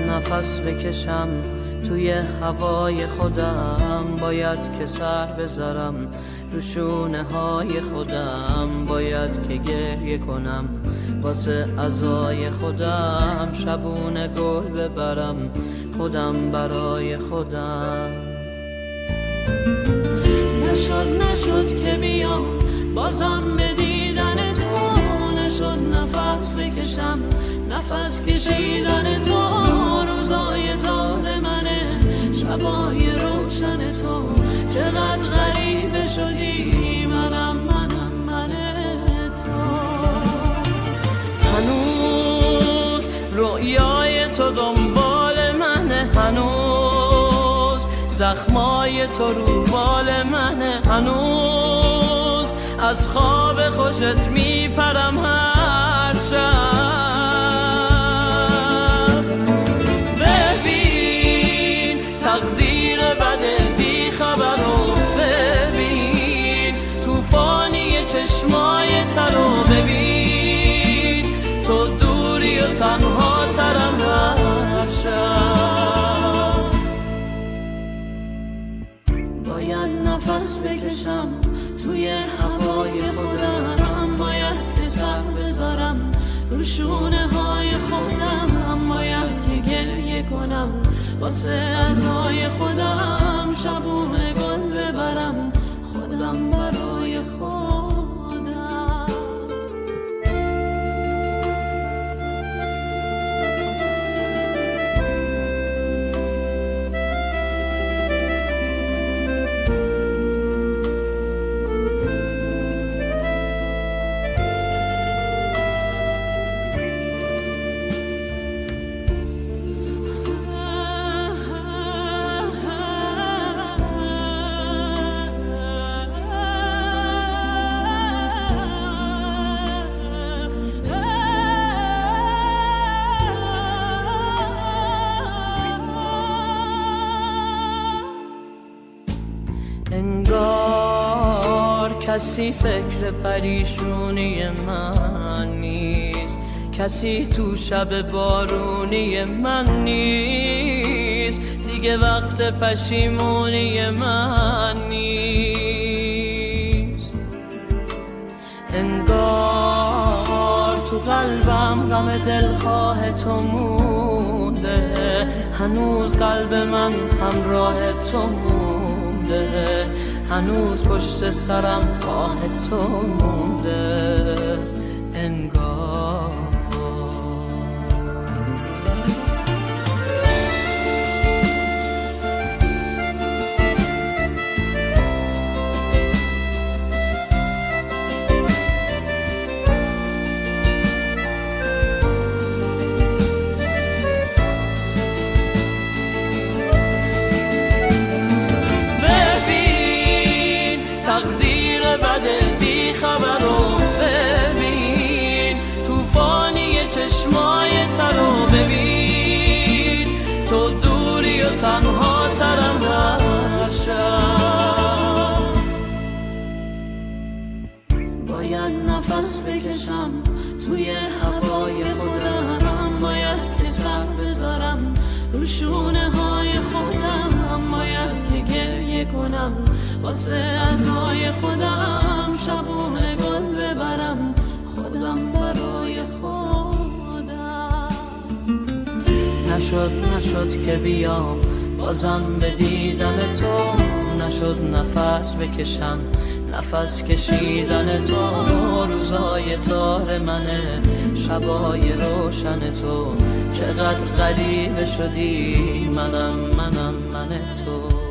نفس بکشم توی هوای خودم، باید که سر بذارم رو شونه های خودم، باید که گریه کنم واسه عزای خودم، شبونه گل ببرم خودم برای خودم. نشد که بیام بازم به دیدن تو، نشد نفس بکشم نفس کشیدن تو، روزای تار منه شبای روشن تو، چقدر غریبه شدی منم تو. هنوز رویای تو دنبال منه، هنوز زخمای تو رو بال منه، هنوز از خواب خوشت میپرم هر شب. ببین تقدیر بده بی خبر رو، ببین توفانی چشمای ترو، ببین تو دوری و تنها ترم هر شب. باید نفس بکشم توی هوای خودم، باید که سر بذارم رو شونه های خودم، باید که گریه کنم واسه عزای خودم، شبونه گل ببرم خودم برای خودم. انگار کسی فکر پریشونی من نیست، کسی تو شب بارونی من نیست، دیگه وقت پشیمونی من نیست. انگار تو قلبم غم دلخواه تو مونده، هنوز قلب من همراه تو مونده، هنوز پشت سرم آه تو مونده. انگار تقدیر بده بی خبر رو، ببین توفانی چشمای ترو، ببین تو دوری و تنها ترم هر شب. باید نفس بکشم توی هوای خودم، باید که سر بذارم رو شونه های خودم، باید که گریه کنم واسه عزای خودم، شبونه گل ببرم خودم برای خودم. نشد که بیام بازم به دیدن تو، نشد نفس بکشم نفس کشیدن تو، روزای تار منه شبای روشن تو، چقدر غریبه شدی منم تو.